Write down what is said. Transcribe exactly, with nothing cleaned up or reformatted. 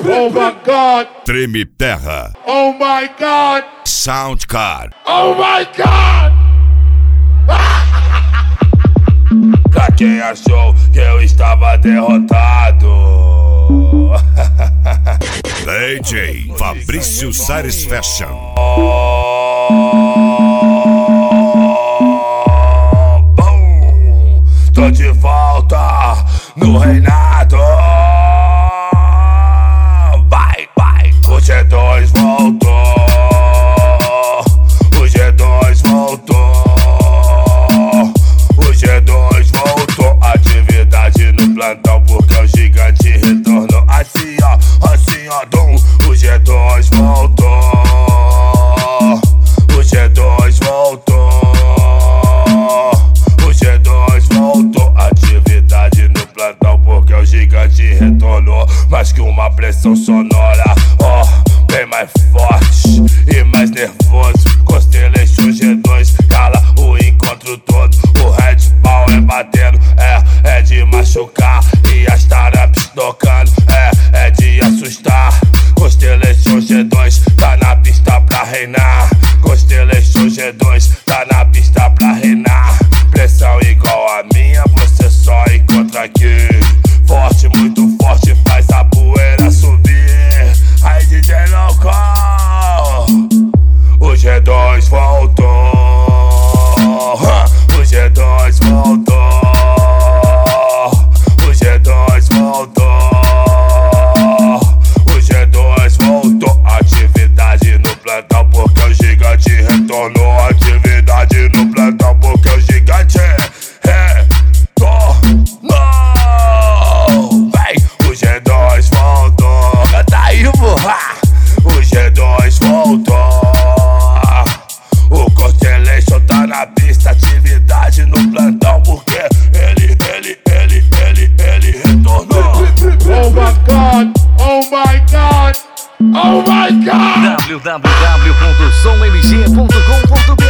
Oh my God. Treme Terra. Oh my God. Soundcar. Oh my God. Pra quem achou que eu estava derrotado, D J Fabrício Sares Fashion. Boom, tô de volta no reinado. Vai, vai, o G dois voltou. O G dois voltou. O G dois voltou. Atividade no plantão porque o gigante retornou. Assim ó, assim ó, dum. O G dois voltou. O G dois voltou. O G dois voltou. Atividade no plantão porque o gigante retornou. Mais que uma pressão sonora, ó, oh, bem mais forte e mais nervoso. Constellation G dois cala o encontro todo. O Red Ball é batendo, é, é de machucar. E as taraps tocando, é, é de assustar. Constellation G dois tá na pista pra reinar. Constellation G dois tá na pista pra reinar. Pressão igual a minha, você só encontra aqui. Forte, muito forte, faz a poeira subir. Aí D J louco, o G dois voltou. O G dois voltou. O G dois voltou. O G dois voltou. Atividade no plantão porque o gigante retornou. Atividade no plantão porque o gigante retornou. Vem, o G dois voltou. Canta aí, porra. O G dois voltou. O Constellation tá na pista. Atividade no plantão porque ele, ele, ele, ele, ele retornou. Oh my God. Oh my God. Oh my God. w w w ponto som m g ponto com ponto b r